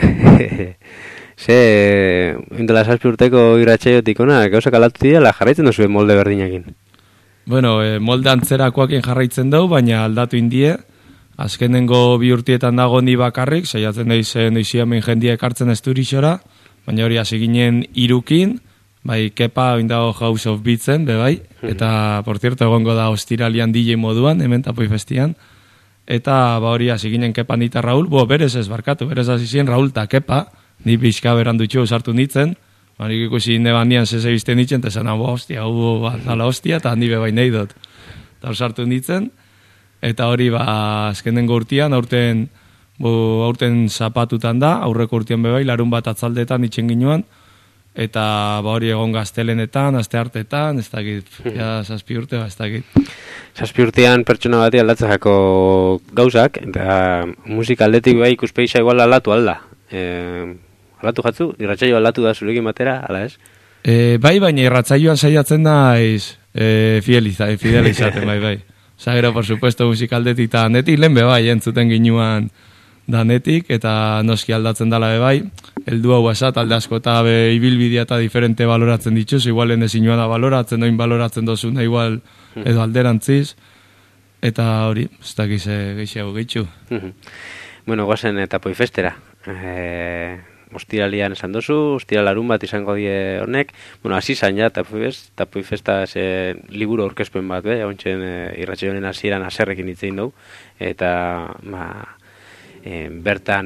indela 7 urteko irratsaiotik ona, gauzak aldatu dira, jarraitzen duzu molde berdinakin. Bueno, molde antzerakoakin jarraitzen dugu, baina aldatu indie, azkenengo 2 urtietan dago ni bakarrik, saiatzen daiziamen jendia ekartzen esturixora, baina hori hasi ginen 3 bai Kepa oindago House of Beatsen, bai, eta, por cierto, egongo da ostiralian DJ moduan, hemen tapoi festian, eta hori hasi ginen Kepa nita Raul, berez ez barkatu, berez hasi ziren Raul eta Kepa, ni pixka berandutxo usartu nitzen, nik ikusi neban nian zeze bizten nitzen, eta esan, hostia, dala hostia, eta handi bebain nahi dut. Eta usartu nitzen, eta hori azkenengo urtean, aurten zapatutan da, aurreko urtean bebai, larun bat atzaldetan itxen ginuan, eta hori egon gaztelenetan, aste hartetan, ez dakit, 7 urte, ez dakit. 7 urtean pertsona bati aldatzeko gauzak, eta musika aldetik bai ikuspegisa igual aldatu alda. Aldatu jatzu, irratsaio aldatu da zurekin batera, ala ez? Bai, baina irratsaioan saiatzen naiz fidelizaten, bai. Gero, por supuesto, musika aldetik eta netik lehen bai, entzuten ginuan danetik, eta noski aldatzen dela bai, heldu hau esat, alde asko eta ibilbidea eta diferente baloratzen dituz, igualen ezinuan da baloratzen, oin baloratzen dozuna, igual edo alderantziz, eta hori, ez dakiz gehiago gehitxu. Bueno, guazen tapoi festera. Ostiralian esan dozu, ostiralarun bat izango die honek, hasi zain ja, tapoi festa liburu aurkezpen bat, hauntzen irratsaioaren hasieran haserrekin hitzein dugu, eta bertan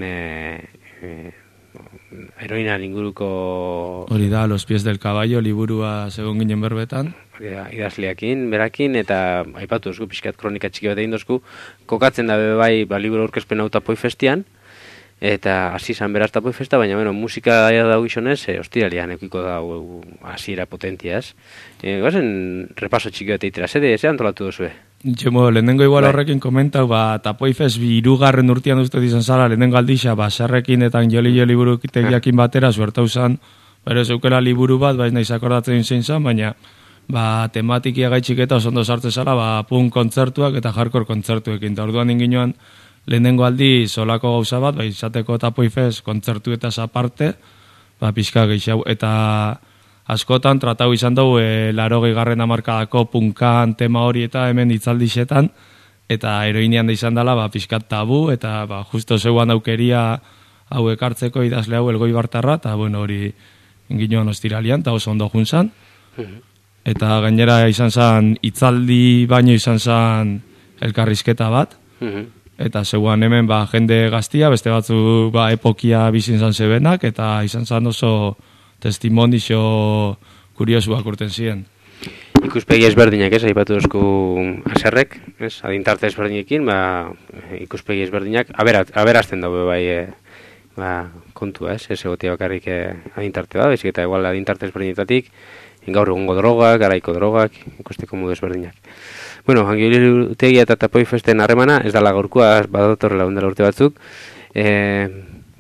heroinan inguruko... Hori da, Los pies del caballo, liburua segon ginen berbetan. Idazleakin, berakin, eta aipatu dozku, pixkat kronika txiki bat egin dozku, kokatzen da bai liburu aurkezpen hau tapoi festian, eta hasi izan beraz tapoi festa, baina musika dago izonez, ostiralian ekiko da hasiera potentia, ez? Gazen repaso txiki bat eitera, ze antolatu duzue? Txemo, lehenengo igual horrekin komentau, tapoi fest 2. urtean duzte izan zala, lehenengo aldixa, sarrekin eta joli burutegiakin batera zuertau zan, bero zeukela liburu bat, baina izakordatzen zein zan, baina tematikia gaitxik eta oso ondo sartzen zala, punk kontzertuak eta hardcore kontzertuekin, eta orduan inginoan, lehenengo aldi solako gauza bat, izateko tapoi fest kontzertu eta aparte, pixka gehiago, eta askotan tratau izan dugu 80. hamarkadako punkan tema hori eta hemen hitzaldixetan, eta heroinean da izan dela pixkat tabu, eta justo zeuan aukeria hau ekartzeko idazle hau Elgoi Bartarra, eta hori inginoan ostiralian, eta oso ondo juntzan. Eta gainera izan zen hitzaldi baino izan zen elkarrizketa bat, eta zeuan hemen jende gaztia, beste batzu epokia bizin zan zebenak, eta izan zen oso testimonixo kuriosuak urten ziren. Ikuspegi ezberdinak, aipatu dozku haserrek, adintarte ezberdinekin, ikuspegi ezberdinak, aberazten dago kontua, ez egotia bakarrik adintarte bat, bezik eta igual adintarte ezberdinetatik, gaur egungo drogak, garaiko drogak, ikusteko modu ezberdinak. Bueno, Angilutegia eta tapoi festen harremana, ez dala gaurkoa badatorrela ondela urte batzuk,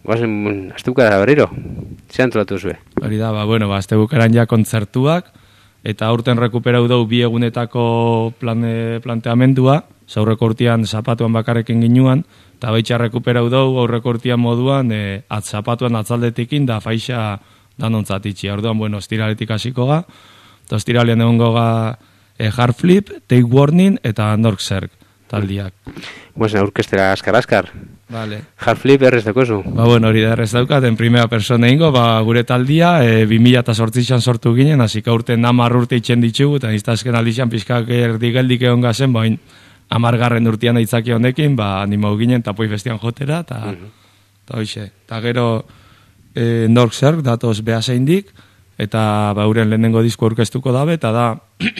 guazen, aztebukara berriro, zean tolatu zue. Hori da, aztebukaran ja kontzertuak, eta aurten rekuperau dugu 2 egunetako planteamendua, zaurreko urtean zapatuan bakarrekin ginuan, eta baitxa rekuperau dugu aurreko urtean moduan, zapatuan atzaldetikin da faixa danontzatitxi. Orduan, ostiraletik hasiko ga, eta ostiralean egongo ga Hard Flip, Take Warning eta Nork Zerg taldiak. Guazen, aurkestera askar. Vale. Hard Flip errez dakozu? Hori da errez daukat, en primera persona ingo, gure taldia, 2008an sortu ginen, hasik aurten 10 urte itxen ditugu, eta iztazken aldixan pixkak erdigeldik egon gazen, 10. urtean aitzaki honekin, animau ginen Tapoi Festian jotera, eta hoxe. Eta gero Nork Zerg, datoz behaseindik, eta euren lehenengo disko aurkeztuko dabe, eta da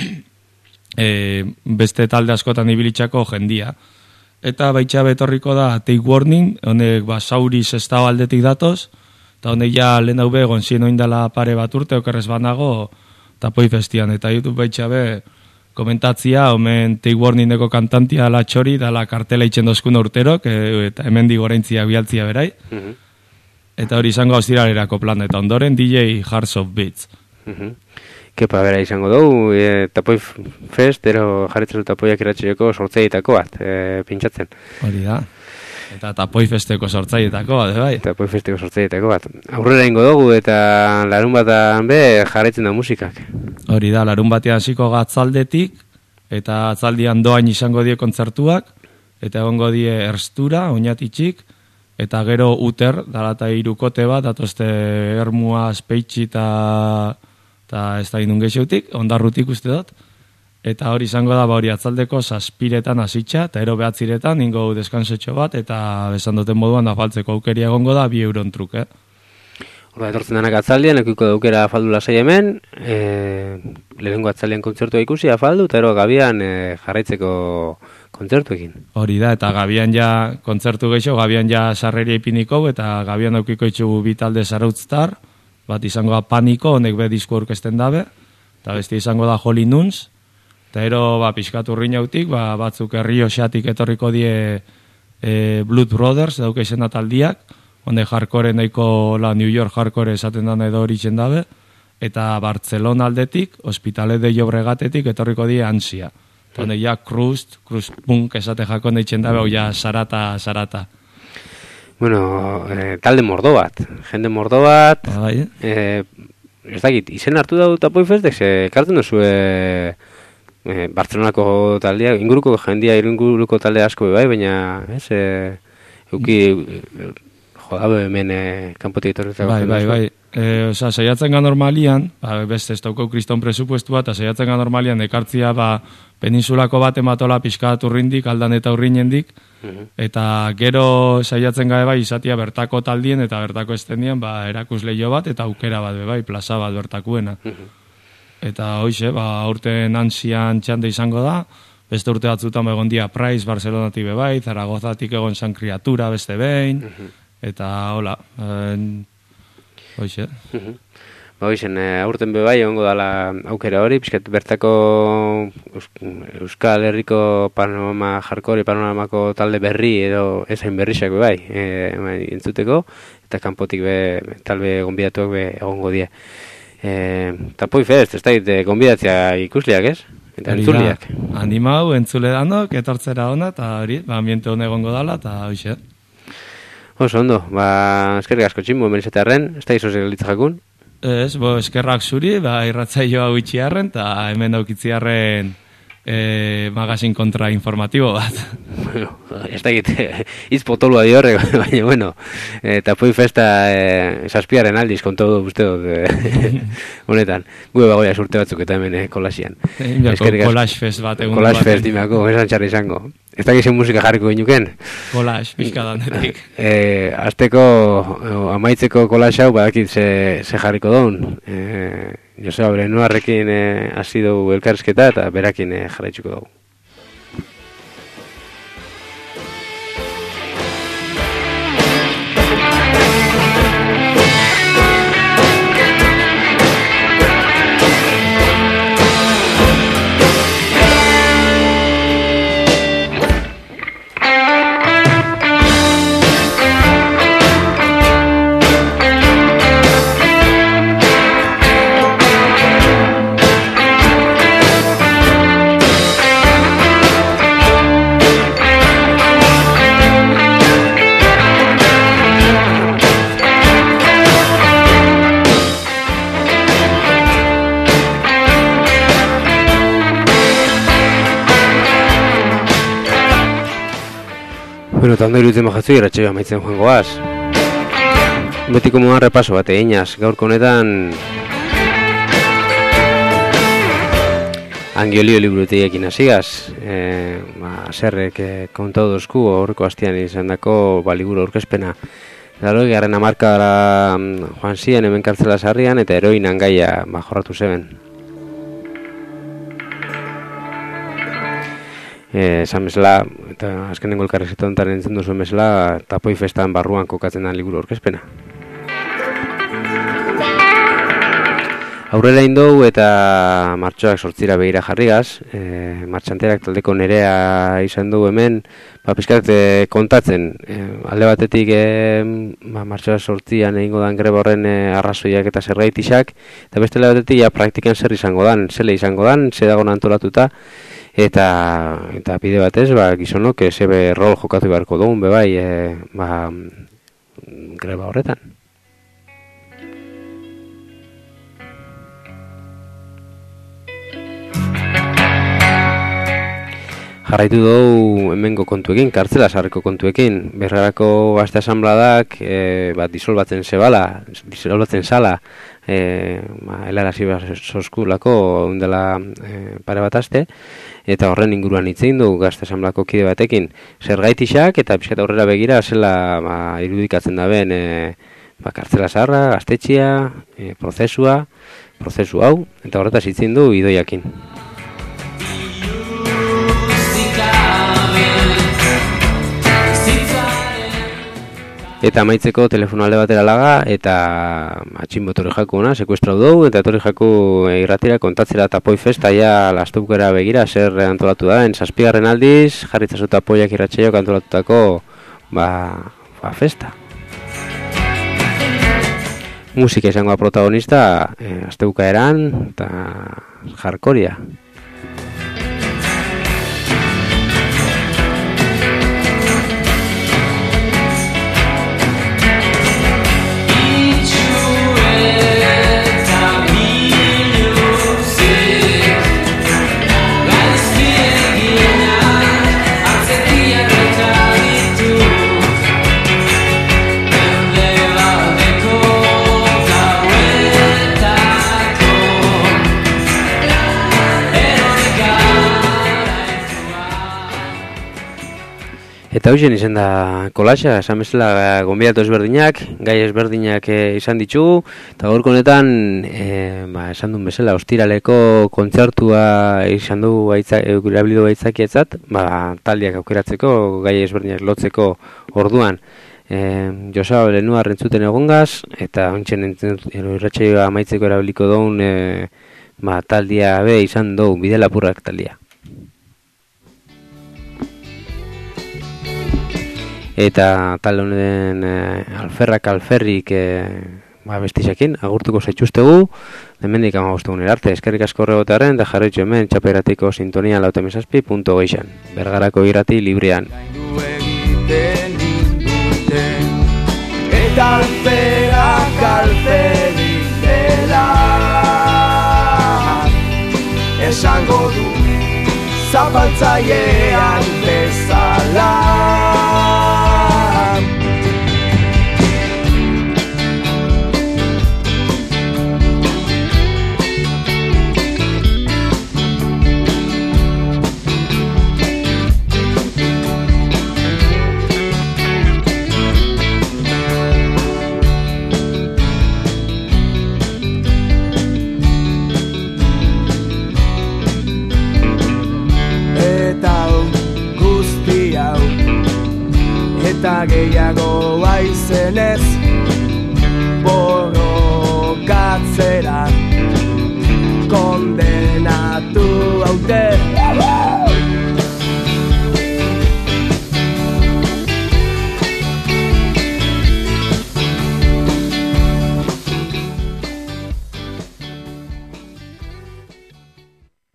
beste talde askotan ibilitzako jendia. Eta baitxa betorriko da Take Warning, honek Sauris estao aldetik datoz, eta honek ja lehen hau begon zien oindala pare bat urte, okerrez banago Tapoi Festian, eta YouTube baitxa be komentatzia, omen Take Warningeko kantantia la txori, da la kartela itxen dozkun urterok, eta hemen digoraintzia bialtzia berai. Eta hori izango austiralerako plan, eta ondoren DJ Hearts of Beats. Kepa, bera izango dugu, Tapoi Fest, ero jarritzen Tapoiak iratxeko sortzaietako bat, pintxatzen. Hori da. Eta Tapoi Festeko sortzaietako bat, bai? Tapoi Festeko sortzaietako bat. Aurrera ingo dugu eta larun batan be jarraitzen da musikak. Hori da, larun batean hasiko atzaldetik, eta atzaldian doain izango die kontzertuak, eta egongo die Erstura, Oñatitxik, eta gero Uter, dalata 3 kote bat, datozte Ermua, Speitxi eta ez da indun geixeutik, ondarrutik uste dut, eta hori izango da hori atzaldeko 7 hasitxa, eta ero 9 ingo deskansetxo bat, eta besan duten moduan afaltzeko aukeria egongo da 2 euron truk, Horra, etortzen denak atzaldian, ekuiko daukera afaldu lasai hemen, lehenengo atzaldian kontzertua ikusi afaldu, eta ero gabian jarraitzeko kontzertuekin. Hori da, eta gabian ja kontzertu geixo, gabian ja sarreria ipiniko, eta gabian aukiko itxugu 2 talde Zarautztar, bat izango da Paniko, honek be disko aurkezten dabe, eta beste izango da Holy Nuns, eta ero pixkatu urrinautik, batzuk Herrio Xatik etorriko die Blood Brothers, dauka izena taldiak, honek hardcore nahiko New York hardcore esaten dana edo hori izen dabe, eta Barcelona aldetik, Hospitalet de Llobregatetik etorriko die Ansia. Honek ja Crust Punk esate jako nahitzen dabe, hau ja sarata. Bueno, talde mordo bat, jende mordo bat, ez dakit, izen hartu dau Tapoi Festek, kartzen duzue Barcelonako taldea, inguruko jendia, inguruko talde asko bai, baina, euki, jodabe hemen kanpotik etorretzako. Bai. Saiatzen ga normalian, beste ez daukau kriston presupuestua, eta saiatzen ga normalian ekartzia peninsulako bat ematola pixkat urrindik, aldan eta urrinendik, eta gero saiatzen gabe bai izatia bertako taldien eta bertako estendian erakusleio bat eta aukera bat bai, plaza bat bertakuena. Eta hoxe, aurten Ansian txanda izango da, beste urte batzutan egon dia Price, Barcelonatik bai, Zaragozatik egon San Criatura beste behin, eta hola, hoxe. Hoxen, aurten bebai egongo dala aukera hori, pixkat bertako Euskal Herriko panorama hardcore, panoramako talde berri edo ezain berrixak bebai entzuteko, eta kanpotik talde gonbidatuak egongo die. Tapoi Fest, ez da, gonbidatzea ikusliak, ez? Eta entzuliak. Animau, entzule danok, etortzera hona, eta hori, ambiente hone egongo dala, eta hoxe. Oso, ondo, eskerrik asko txinbo, menizatearen, ez da izo segalitza jakun? Ez, eskerrak zuri, irratzaioa gutxiarren, eta hemen daukitziarren magazin kontra informatibo bat. Bueno, ez da egite, hitz potolua di horrek, baina, bueno, Tapoi Festa saspiaren aldiz kontu uste dut, honetan. Gue bagoia surte batzuk eta hemen kolasian. Collage Fest bat egun. Collage Fest, dimeako, esan txarri izango. Ez da gizien musika jarriko ginuken? Collage, pixka danetik. Azteko, amaitzeko collage hau badakit ze jarriko daun. Joseba Brenuarrekin hasi dugu elkarrizketa eta berakin jarraitzuko dugu. Bueno, eta ondo iruditzen bajatzu irratsaioa amaitzen joangoaz. Betiko modan repaso bat eginaz, gaurko honetan Angiolio liburutegiekin hasigaz, zerrek kontau dozku horreko hastian izan dako liburu aurkezpena. Gero, garren hamarkadara joan ziren hemen kartzela sarrian eta heroinan gaia jorratu zeben. Esan bezala, eta azkenengo elkarrezeta honetan entzun duzuen bezala, Tapoi festan barruan kokatzen da liburu aurkezpena. Aurrera indou eta martxoak 8 begira jarrigaz, martxanterak taldeko nerea izan dugu hemen, pizkat kontatzen, alde batetik martxoak 8an egingo dan greba horren arrazoiak eta zergaitixak, eta beste alde batetik praktikan zer izango dan, zele izango dan, ze dago antolatuta, eta bide batez, gizonok, zebe rol jokatu beharko dugun, bebai, greba horretan. Jarraitu dugu hemengo kontuekin, kartzela sarreko kontuekin. Bergarako gazte asambladak disolbatzen zala, helarazi soskulako ondela pare bat aste, eta horren inguruan hitz egin dugu gazte asamblako kide batekin. Zergaitixak eta pixkat aurrera begira zela irudikatzen da ben kartzela sarra, gaztetxia, prozesu hau, eta horretaz hitz egin du Idoiakin. Eta amaitzeko telefono alde batera laga, eta atxinbo etorri jaku ona, sekuestrau dugu, eta etorri jaku irratira kontatzera Tapoi festa, ja lastupkera begira, zer antolatu da, 7. aldiz, jarritzazu Tapoiak irratsaioak antolatutako, festa. Musika izango da protagonista, astebukaeran, eta jarkoria. Eta hoxen izan da kolaxa, esan bezala gonbidatu ezberdinak, gai ezberdinak izan ditugu, eta gaurko honetan, esan duen bezala, ostiraleko kontzertua izan du erabilidu gaitzakietzat, taldiak aukeratzeko, gai ezberdinak lotzeko orduan. Josaba Belenua rentzuten egongaz, eta ontsen irratsaioa amaitzeko erabiliko duen taldia be izan du Bidelapurrak taldia. Eta talde honen alferrak alferrik bestizakin, agurtuko zaituztegu, hemendik 15 egunera arte, eskerrik asko horregotearen, da jarraitzu hemen txaperatiko sintonia 4.6.6. Bergarako irrati librean. Eta alferrak alferrik dela esango du zapaltzailean bezala. Eta gehiago aizenez borrokatzera kondenatu haute